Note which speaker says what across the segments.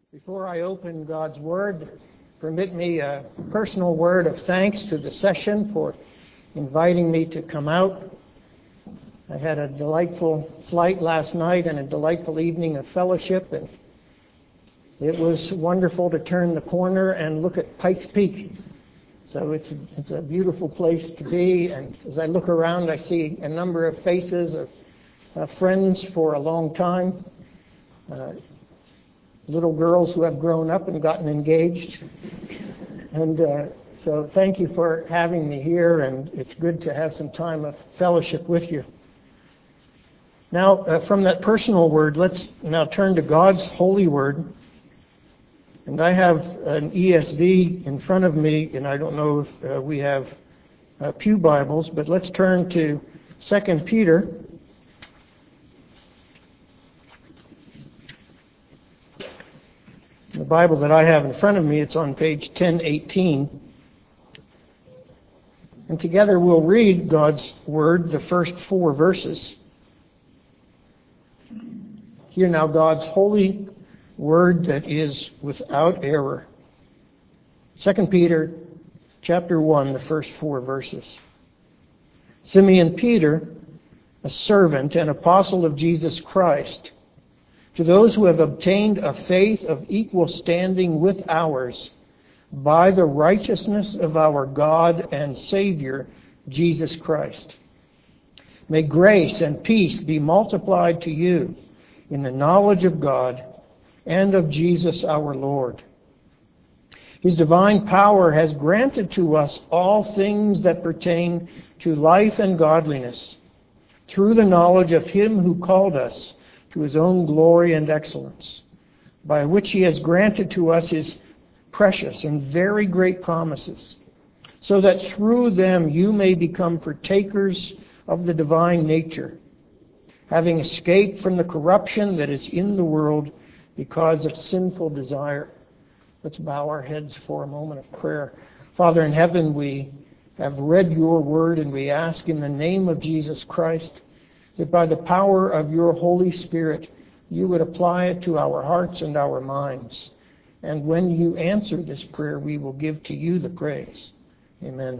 Speaker 1: Before I open God's Word, permit me a personal word of thanks to the session for inviting me to come out. I had a delightful flight last night and a delightful evening of fellowship, and it was wonderful to turn the corner and look at Pikes Peak. So it's a beautiful place to be, and as I look around, I see a number of faces of friends for a long time. Little girls who have grown up and gotten engaged. And so thank you for having me here, and it's good to have some time of fellowship with you. Now, from that personal word, let's now turn to God's holy word. And I have an ESV in front of me, and I don't know if we have Pew Bibles, but let's turn to 2 Peter. The Bible that I have in front of me, it's on page 1018. And together we'll read God's Word, the first 4 verses. Hear now God's holy Word that is without error. 2 Peter chapter 1, the first 4 verses. Simeon Peter, a servant and apostle of Jesus Christ, to those who have obtained a faith of equal standing with ours by the righteousness of our God and Savior, Jesus Christ. May grace and peace be multiplied to you in the knowledge of God and of Jesus our Lord. His divine power has granted to us all things that pertain to life and godliness through the knowledge of Him who called us to His own glory and excellence, by which He has granted to us His precious and very great promises, so that through them you may become partakers of the divine nature, having escaped from the corruption that is in the world because of sinful desire. Let's bow our heads for a moment of prayer. Father in heaven, we have read your word, and we ask in the name of Jesus Christ that by the power of your Holy Spirit, you would apply it to our hearts and our minds. And when you answer this prayer, we will give to you the praise. Amen.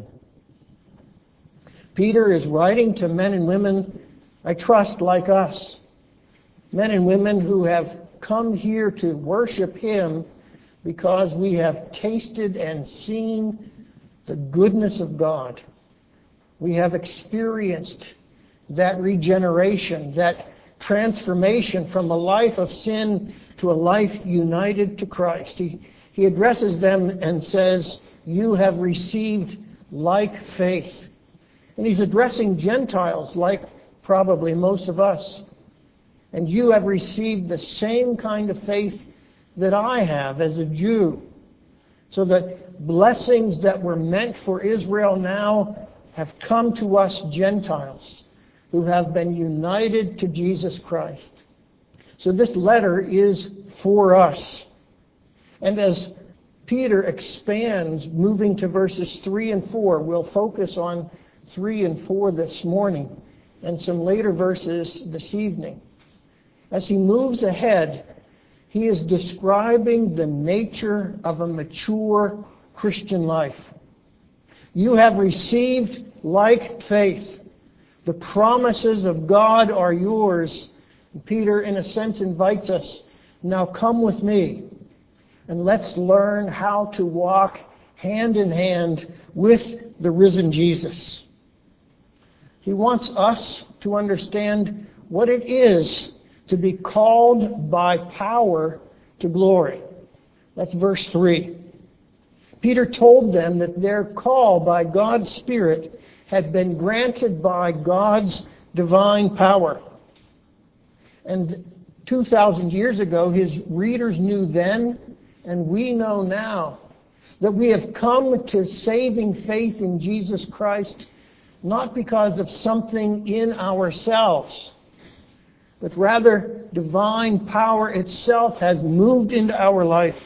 Speaker 1: Peter is writing to men and women, I trust, like us. Men and women who have come here to worship Him because we have tasted and seen the goodness of God. We have experienced that regeneration, that transformation from a life of sin to a life united to Christ. He addresses them and says, you have received like faith. And He's addressing Gentiles like probably most of us. And you have received the same kind of faith that I have as a Jew. So that blessings that were meant for Israel now have come to us Gentiles who have been united to Jesus Christ. So this letter is for us. And as Peter expands, moving to verses 3 and 4, we'll focus on 3 and 4 this morning and some later verses this evening. As he moves ahead, he is describing the nature of a mature Christian life. You have received like faith. The promises of God are yours. Peter, in a sense, invites us, now come with me, and let's learn how to walk hand in hand with the risen Jesus. He wants us to understand what it is to be called by power to glory. That's verse 3. Peter told them that their call by God's Spirit had been granted by God's divine power. And 2,000 years ago, his readers knew then, and we know now, that we have come to saving faith in Jesus Christ, not because of something in ourselves, but rather divine power itself has moved into our life.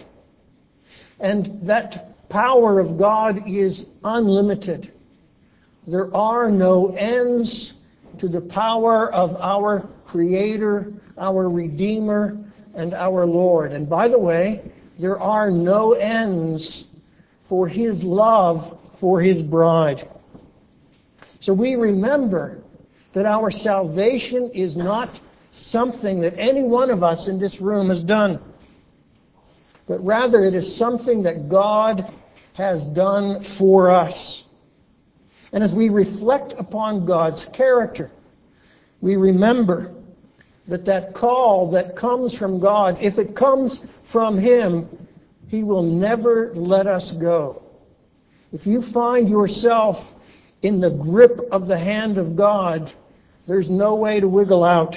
Speaker 1: And that power of God is unlimited. There are no ends to the power of our Creator, our Redeemer, and our Lord. And by the way, there are no ends for His love for His bride. So we remember that our salvation is not something that any one of us in this room has done, but rather it is something that God has done for us. And as we reflect upon God's character, we remember that that call that comes from God, if it comes from Him, He will never let us go. If you find yourself in the grip of the hand of God, there's no way to wiggle out.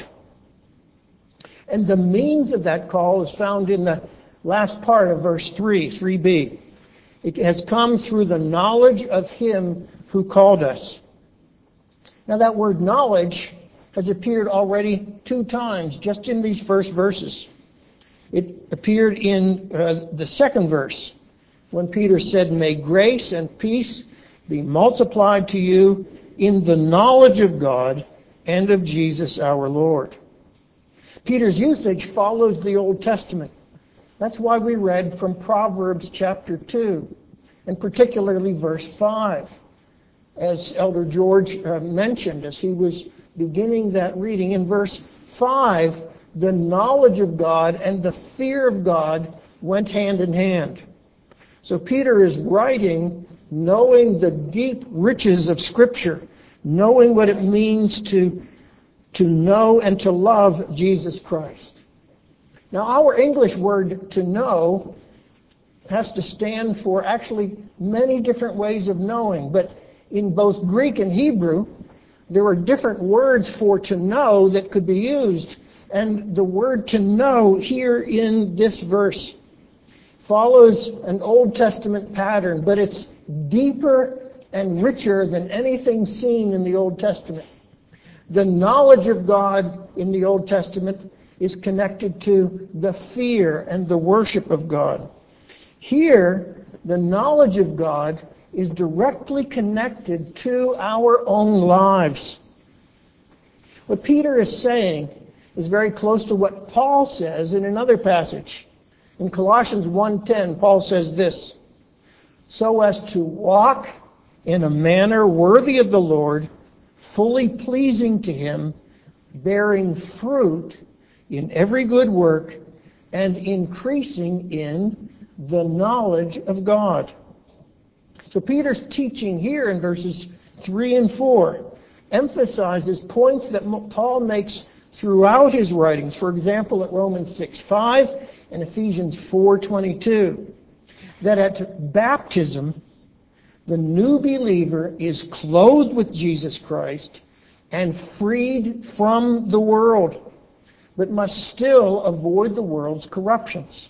Speaker 1: And the means of that call is found in the last part of verse 3b. It has come through the knowledge of Him who called us. Now that word knowledge has appeared already 2 times just in these first verses. It appeared in the second verse when Peter said, "May grace and peace be multiplied to you in the knowledge of God and of Jesus our Lord." Peter's usage follows the Old Testament. That's why we read from Proverbs chapter 2, and particularly verse 5. As Elder George mentioned as he was beginning that reading, in verse 5, the knowledge of God and the fear of God went hand in hand. So Peter is writing knowing the deep riches of Scripture, knowing what it means to know and to love Jesus Christ. Now, our English word to know has to stand for actually many different ways of knowing, but in both Greek and Hebrew, there are different words for to know that could be used. And the word to know here in this verse follows an Old Testament pattern, but it's deeper and richer than anything seen in the Old Testament. The knowledge of God in the Old Testament is connected to the fear and the worship of God. Here, the knowledge of God is directly connected to our own lives. What Peter is saying is very close to what Paul says in another passage. In Colossians 1:10, Paul says this, "So as to walk in a manner worthy of the Lord, fully pleasing to Him, bearing fruit in every good work, and increasing in the knowledge of God." So Peter's teaching here in verses 3 and 4 emphasizes points that Paul makes throughout his writings. For example, at Romans 6:5 and Ephesians 4:22, that at baptism, the new believer is clothed with Jesus Christ and freed from the world, but must still avoid the world's corruptions.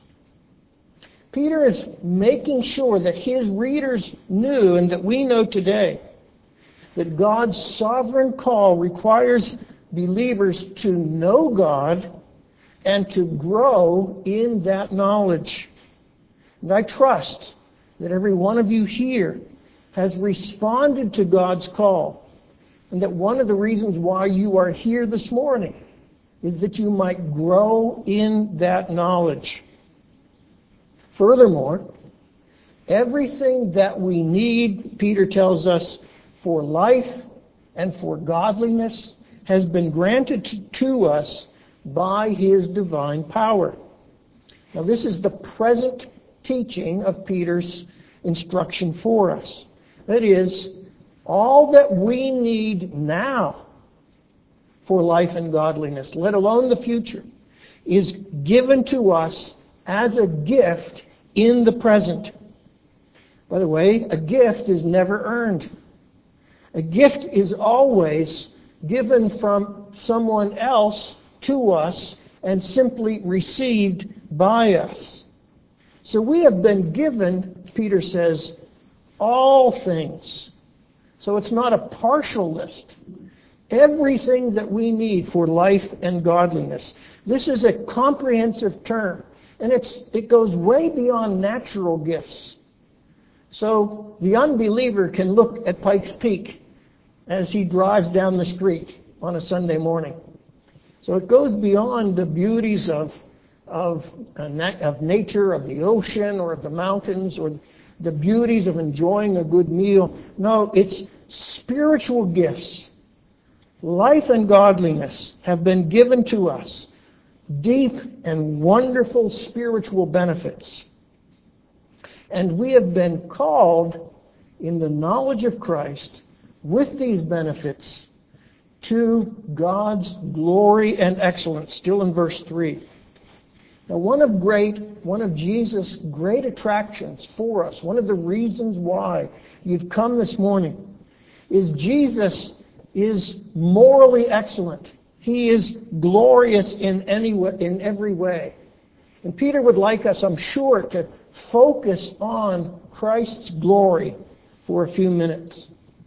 Speaker 1: Peter is making sure that his readers knew, and that we know today, that God's sovereign call requires believers to know God and to grow in that knowledge. And I trust that every one of you here has responded to God's call, and that one of the reasons why you are here this morning is that you might grow in that knowledge. Furthermore, everything that we need, Peter tells us, for life and for godliness has been granted to us by His divine power. Now, this is the present teaching of Peter's instruction for us. That is, all that we need now for life and godliness, let alone the future, is given to us as a gift in the present. By the way, a gift is never earned. A gift is always given from someone else to us and simply received by us. So we have been given, Peter says, all things. So it's not a partial list. Everything that we need for life and godliness. This is a comprehensive term, and it goes way beyond natural gifts. So the unbeliever can look at Pikes Peak as he drives down the street on a Sunday morning. So it goes beyond the beauties of of nature, of the ocean, or of the mountains, or the beauties of enjoying a good meal. No, it's spiritual gifts. Life and godliness have been given to us. Deep and wonderful spiritual benefits. And we have been called in the knowledge of Christ with these benefits to God's glory and excellence. Still in verse 3. Now, one of Jesus' great attractions for us, one of the reasons why you've come this morning, is Jesus is morally excellent. He is glorious in every way. And Peter would like us, I'm sure, to focus on Christ's glory for a few minutes.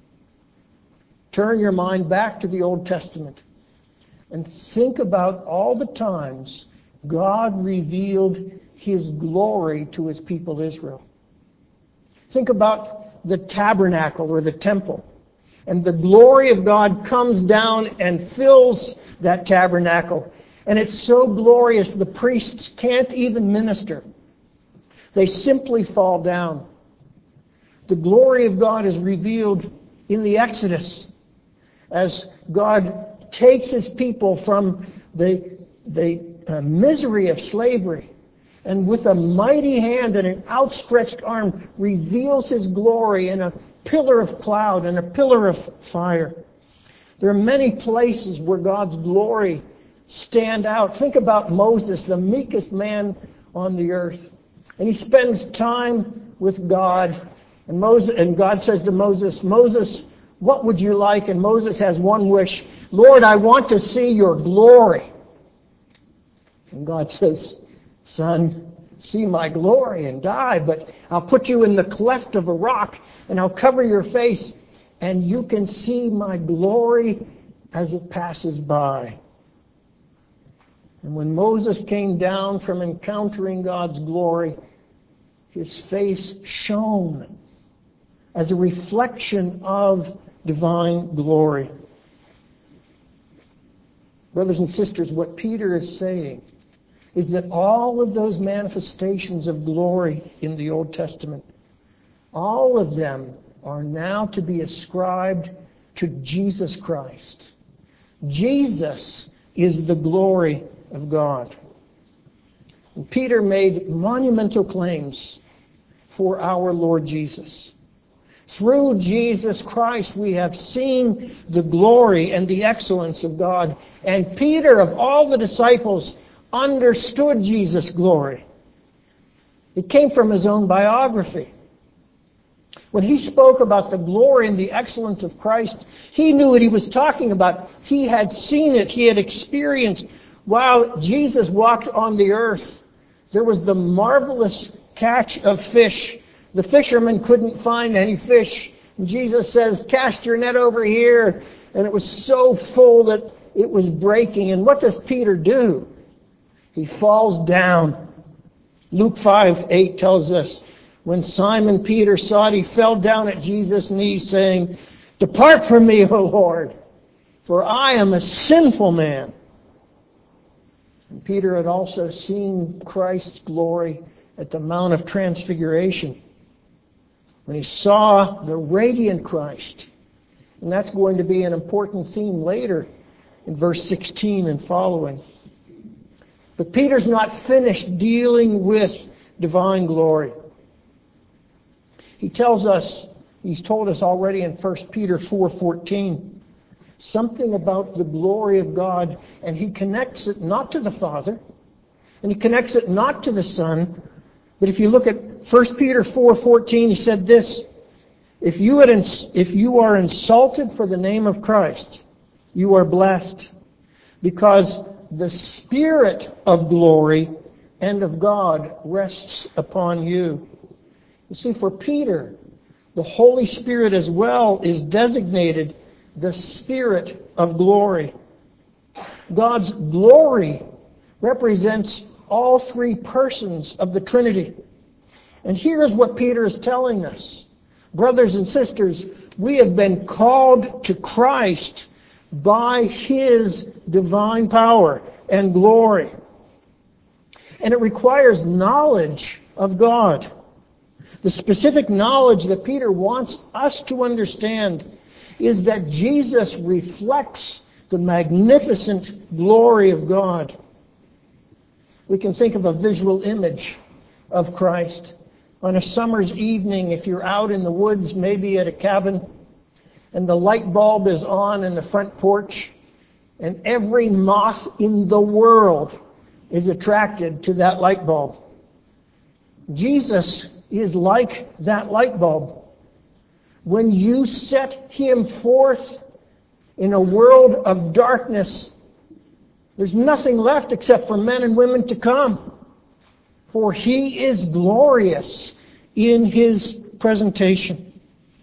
Speaker 1: Turn your mind back to the Old Testament and think about all the times God revealed His glory to His people Israel. Think about the tabernacle or the temple. And the glory of God comes down and fills that tabernacle. And it's so glorious the priests can't even minister. They simply fall down. The glory of God is revealed in the Exodus as God takes His people from the misery of slavery and with a mighty hand and an outstretched arm reveals His glory in a pillar of cloud and a pillar of fire. There are many places where God's glory stand out. Think about Moses, the meekest man on the earth. And he spends time with God. And God says to Moses, Moses, what would you like? And Moses has one wish. Lord, I want to see your glory. And God says, son, see my glory and die, but I'll put you in the cleft of a rock and I'll cover your face and you can see my glory as it passes by. And when Moses came down from encountering God's glory, his face shone as a reflection of divine glory. Brothers and sisters, what Peter is saying is that all of those manifestations of glory in the Old Testament, all of them are now to be ascribed to Jesus Christ. Jesus is the glory of God. And Peter made monumental claims for our Lord Jesus. Through Jesus Christ we have seen the glory and the excellence of God. And Peter, of all the disciples, understood Jesus' glory. It came from his own biography. When he spoke about the glory and the excellence of Christ, he knew what he was talking about. He had seen it. He had experienced. While Jesus walked on the earth, there was the marvelous catch of fish. The fishermen couldn't find any fish. And Jesus says, cast your net over here. And it was so full that it was breaking. And what does Peter do? He falls down. Luke 5:8 tells us, when Simon Peter saw it, he fell down at Jesus' knees, saying, depart from me, O Lord, for I am a sinful man. And Peter had also seen Christ's glory at the Mount of Transfiguration, when he saw the radiant Christ. And that's going to be an important theme later in verse 16 and following. But Peter's not finished dealing with divine glory. He tells us, he's told us already in 1 Peter 4:14, something about the glory of God, and he connects it not to the Father, and he connects it not to the Son, but if you look at 1 Peter 4:14, he said this, if you are insulted for the name of Christ, you are blessed, because the Spirit of glory and of God rests upon you. You see, for Peter, the Holy Spirit as well is designated the Spirit of glory. God's glory represents all three persons of the Trinity. And here's what Peter is telling us. Brothers and sisters, we have been called to Christ by His divine power and glory. And it requires knowledge of God. The specific knowledge that Peter wants us to understand is that Jesus reflects the magnificent glory of God. We can think of a visual image of Christ. On a summer's evening, if you're out in the woods, maybe at a cabin, and the light bulb is on in the front porch, and every moth in the world is attracted to that light bulb. Jesus is like that light bulb. When you set Him forth in a world of darkness, there's nothing left except for men and women to come. For He is glorious in His presentation.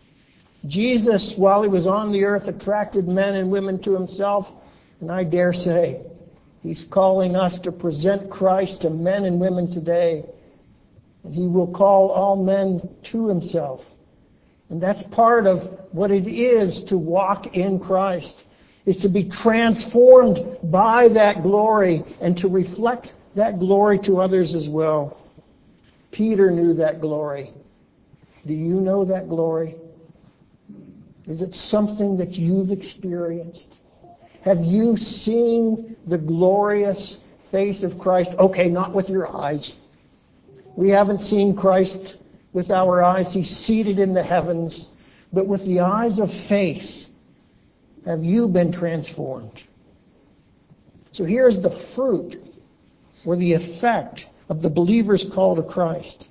Speaker 1: Jesus, while He was on the earth, attracted men and women to Himself. And I dare say, He's calling us to present Christ to men and women today. And He will call all men to Himself. And that's part of what it is to walk in Christ, is to be transformed by that glory and to reflect that glory to others as well. Peter knew that glory. Do you know that glory? Is it something that you've experienced? Have you seen the glorious face of Christ? Okay, not with your eyes. We haven't seen Christ with our eyes. He's seated in the heavens. But with the eyes of faith, have you been transformed? So here's the fruit or the effect of the believer's call to Christ.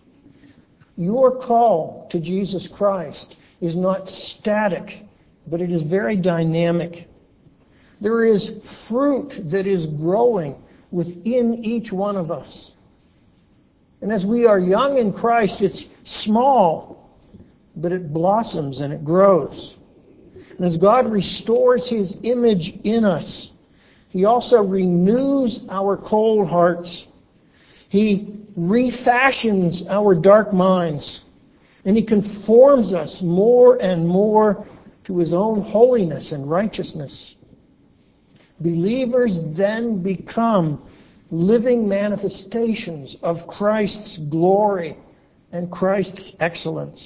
Speaker 1: Your call to Jesus Christ is not static, but it is very dynamic. There is fruit that is growing within each one of us. And as we are young in Christ, it's small, but it blossoms and it grows. And as God restores His image in us, He also renews our cold hearts. He refashions our dark minds. And He conforms us more and more to His own holiness and righteousness. Believers then become living manifestations of Christ's glory and Christ's excellence.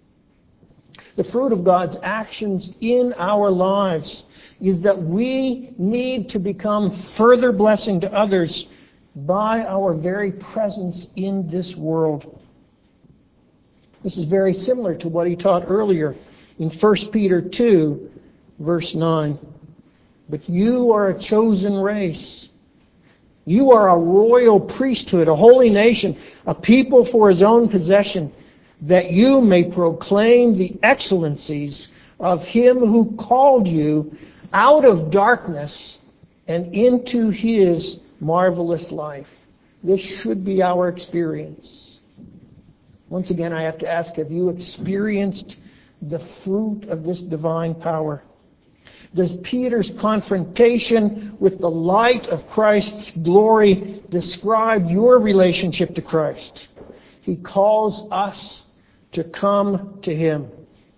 Speaker 1: The fruit of God's actions in our lives is that we need to become further blessing to others by our very presence in this world. This is very similar to what he taught earlier in 1 Peter 2, verse 9. But you are a chosen race. You are a royal priesthood, a holy nation, a people for His own possession, that you may proclaim the excellencies of Him who called you out of darkness and into His marvelous life. This should be our experience. Once again, I have to ask, have you experienced the fruit of this divine power? Does Peter's confrontation with the light of Christ's glory describe your relationship to Christ? He calls us to come to Him.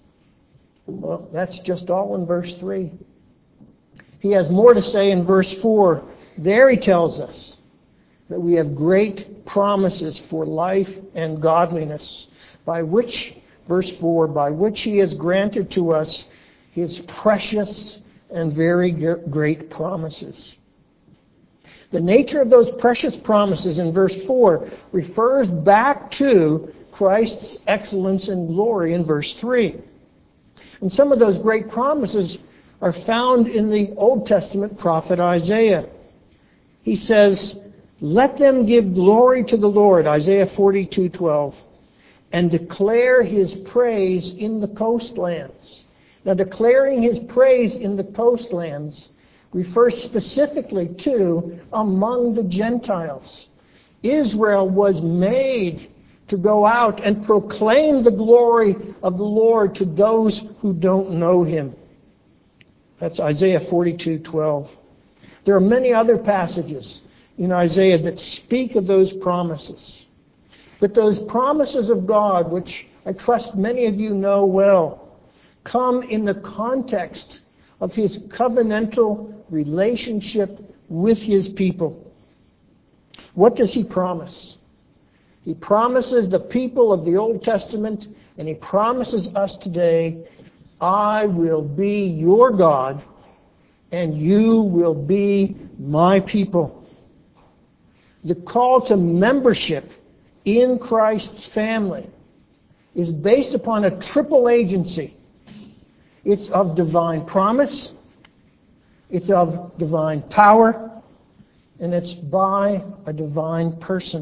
Speaker 1: Well, that's just all in verse 3. He has more to say in verse 4. There he tells us that we have great promises for life and godliness, by which, verse 4, by which He has granted to us His precious and very great promises. The nature of those precious promises in verse 4 refers back to Christ's excellence and glory in verse 3. And some of those great promises are found in the Old Testament prophet Isaiah. He says, "Let them give glory to the Lord," Isaiah 42:12, "and declare His praise in the coastlands." Now, declaring His praise in the coastlands refers specifically to among the Gentiles. Israel was made to go out and proclaim the glory of the Lord to those who don't know Him. That's Isaiah 42:12. There are many other passages in Isaiah that speak of those promises. But those promises of God, which I trust many of you know well, come in the context of His covenantal relationship with His people. what does he promise? He promises the people of the Old Testament, and he promises us today, I will be your God, and you will be my people. The call to membership in Christ's family is based upon a triple agency. It's of divine promise, it's of divine power, and it's by a divine person.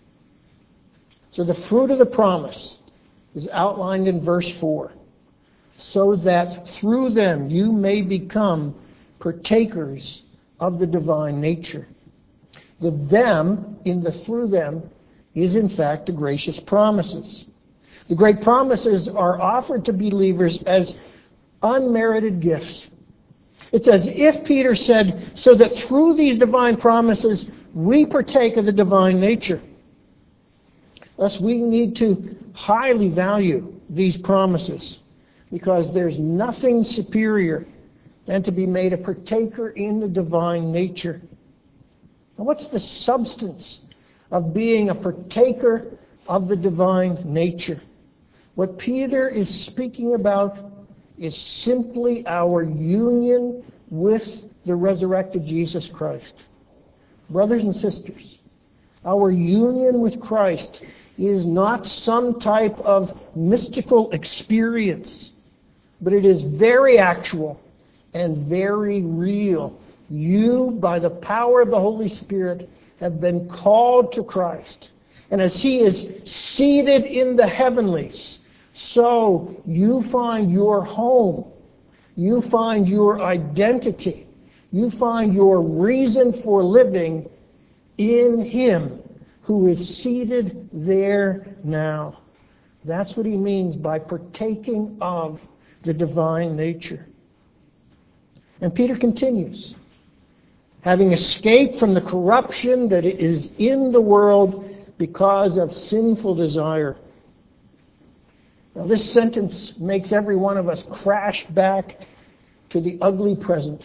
Speaker 1: So the fruit of the promise is outlined in verse 4, so that through them you may become partakers of the divine nature. The them in the through them is in fact the gracious promises. The great promises are offered to believers as unmerited gifts. It's as if Peter said, so that through these divine promises we partake of the divine nature. Thus we need to highly value these promises, because there's nothing superior than to be made a partaker in the divine nature. Now, what's the substance of being a partaker of the divine nature? What Peter is speaking about is simply our union with the resurrected Jesus Christ. Brothers and sisters, our union with Christ is not some type of mystical experience, but it is very actual and very real. You, by the power of the Holy Spirit, have been called to Christ. And as He is seated in the heavenlies, so you find your home, you find your identity, you find your reason for living in Him who is seated there now. That's what he means by partaking of the divine nature. And Peter continues, having escaped from the corruption that is in the world because of sinful desire. Now, this sentence makes every one of us crash back to the ugly present.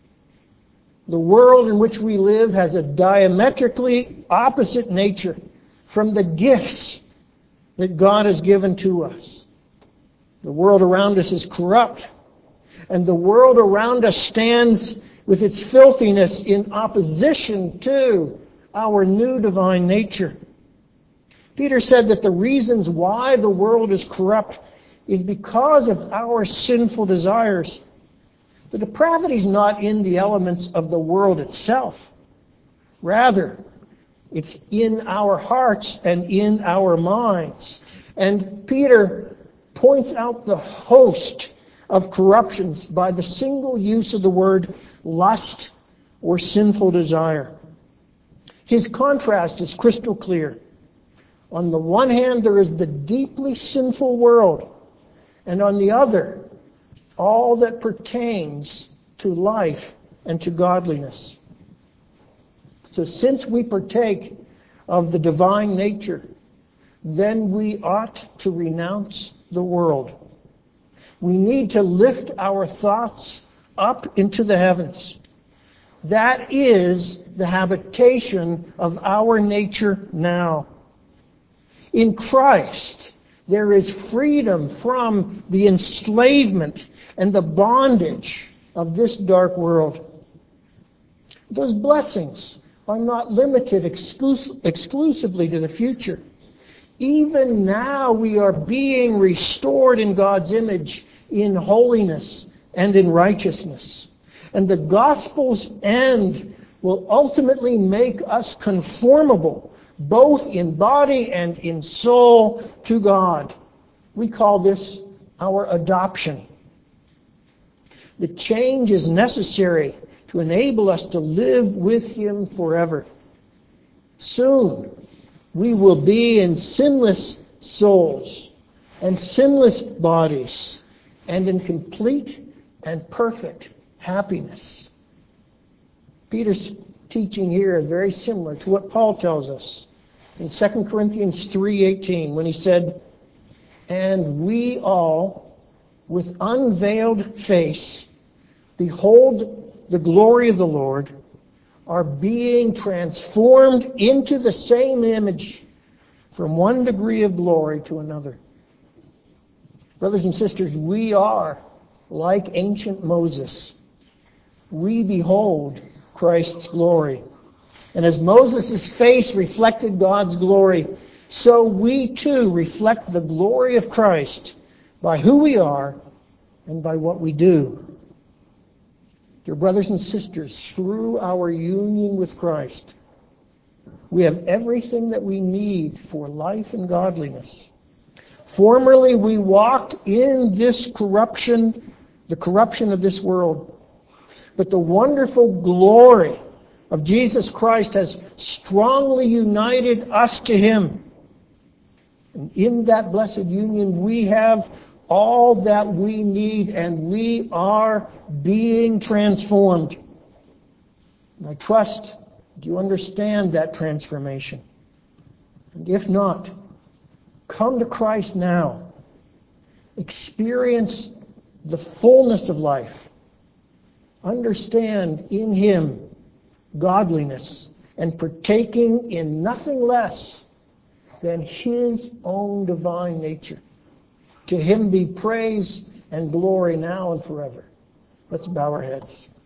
Speaker 1: The world in which we live has a diametrically opposite nature from the gifts that God has given to us. The world around us is corrupt, and the world around us stands with its filthiness in opposition to our new divine nature. Peter said that the reasons why the world is corrupt is because of our sinful desires. The depravity is not in the elements of the world itself. Rather, it's in our hearts and in our minds. And Peter points out the host of corruptions by the single use of the word lust or sinful desire. His contrast is crystal clear. On the one hand, there is the deeply sinful world, and on the other, all that pertains to life and to godliness. So since we partake of the divine nature, then we ought to renounce the world. We need to lift our thoughts up into the heavens. That is the habitation of our nature now. In Christ, there is freedom from the enslavement and the bondage of this dark world. Those blessings are not limited exclusively to the future. Even now we are being restored in God's image in holiness and in righteousness. And the gospel's end will ultimately make us conformable, both in body and in soul, to God. We call this our adoption. The change is necessary to enable us to live with Him forever. Soon, we will be in sinless souls and sinless bodies and in complete and perfect happiness. Peter's teaching here is very similar to what Paul tells us in 2 Corinthians 3:18 when he said, "And we all, with unveiled face, behold the glory of the Lord, are being transformed into the same image from one degree of glory to another. Brothers and sisters, we are like ancient Moses. We behold Christ's glory. And as Moses' face reflected God's glory, so we too reflect the glory of Christ by who we are and by what we do. Dear brothers and sisters, through our union with Christ, we have everything that we need for life and godliness. Formerly we walked in this corruption, the corruption of this world. But the wonderful glory of Jesus Christ has strongly united us to Him. And in that blessed union we have all that we need, and we are being transformed. And I trust you understand that transformation. And if not, come to Christ now. Experience the fullness of life. Understand in Him godliness and partaking in nothing less than His own divine nature. To Him be praise and glory now and forever. Let's bow our heads.